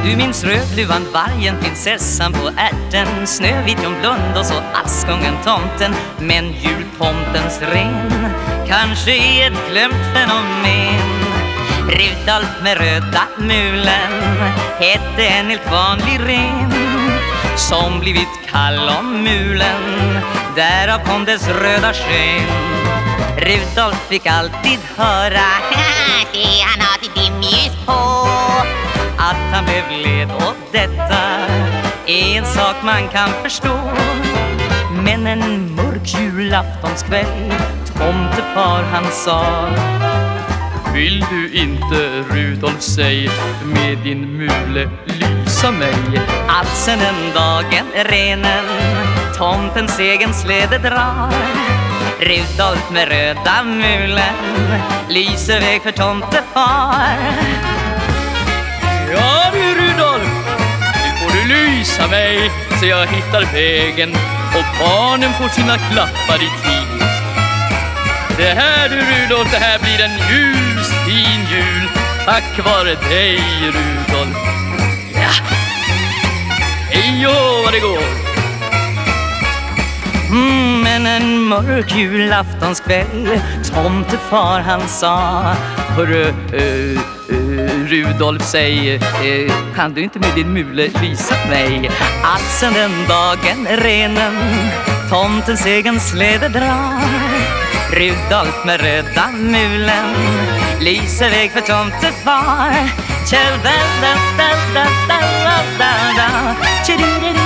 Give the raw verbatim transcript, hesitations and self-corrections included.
Du minns Rödluvan, vargen, prinsessan på ärten, Snövit, John Blund och så Askungen, tomten. Men jultomtens ren kanske är ett glömt fenomen. Rudolf med röda mulen hette en helt vanlig ren som blivit kall om mulen, därav kom dess röda sken. Rudolf fick alltid höra han har till dimljus på. Att han blev led och detta är en sak man kan förstå. Men en mörk julaftonskväll tomtefar han sa: vill du inte, Rudolf, säg, med din mule lysa mig? Att sen den dagen renen tomtens egen släde drar, Rudolf med röda mulen lyser väg för tomtefar. Ja du Rudolf, nu får du lysa mig så jag hittar vägen och barnen får sina klappar i tid. Det här du Rudolf, det här blir en ljusfin jul tack vare dig Rudolf. Ja, hej och vad det går. Mm, men en mörk julaftonskväll tomtefar han sa: hörru, uh, uh, Rudolf, säg, uh, kan du inte med din mule lysa mig? Att sen den dagen renen tomtens egen släde drar, Rudolf med röda mulen lyser väg för tomtefar.